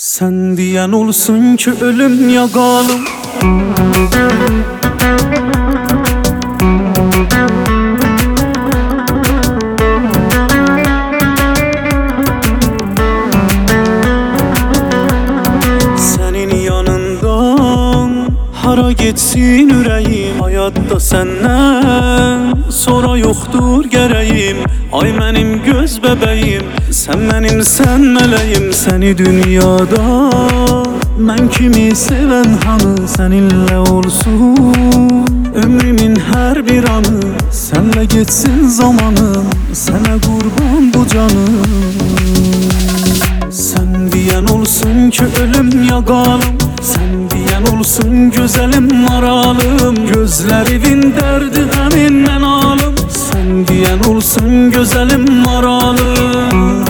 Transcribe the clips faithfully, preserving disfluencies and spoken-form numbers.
Sen diyen olsun ki ölüm yakalım. Senin yanından hara gitsin ürəyim. Hayatta senden sonra yoktur gereğim. Ay mənim göz bebeğim, sen benim sen meleğim. Seni dünyada mən kimi seven hanı, seninle olsun ömrümün her bir anı. Senle geçsin zamanım, sana kurban bu canım. Sen diyen olsun ki ölüm yakalım. Sen diyen olsun güzelim maralım. Gözlerinin derdi heminden alım. Sen diyen olsun güzelim maralım.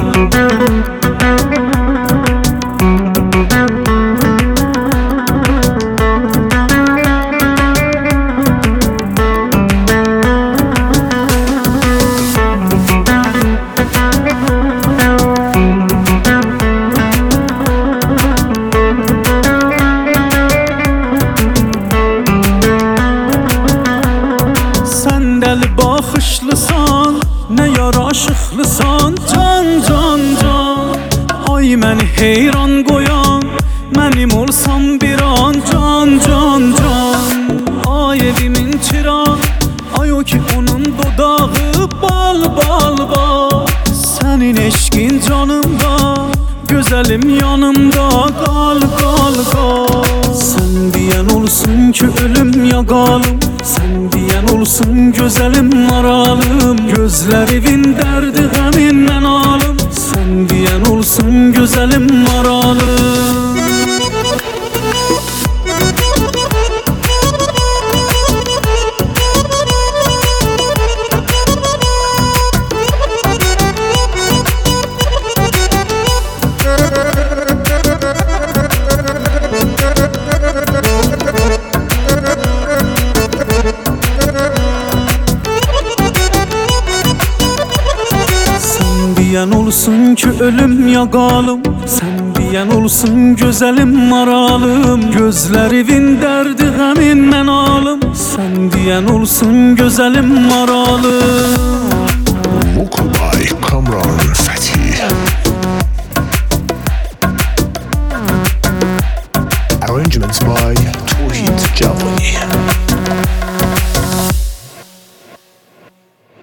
Deli baxışlısan, ne yaraşıqlısan. Can can can, ay məni heyran qoyan, mənim olsam bir an. Can can can, ay evimin çırağı, ay o ki onun dodağı. Bal bal bal, senin eşkin canımda, güzelim yanımda. Kal kal kal. Sen diyen olsun ki ölüm yakalım. Sen diyen olsun güzelim maralım. Gözlerinin derdi heminden alım. Sen diyen olsun güzelim maralım. Diyen olsun ki ölüm yakalım. Sen diyen olsun güzelim maralım. Gözlerinin derdi heminden alım. Sen diyen olsun güzelim maralım.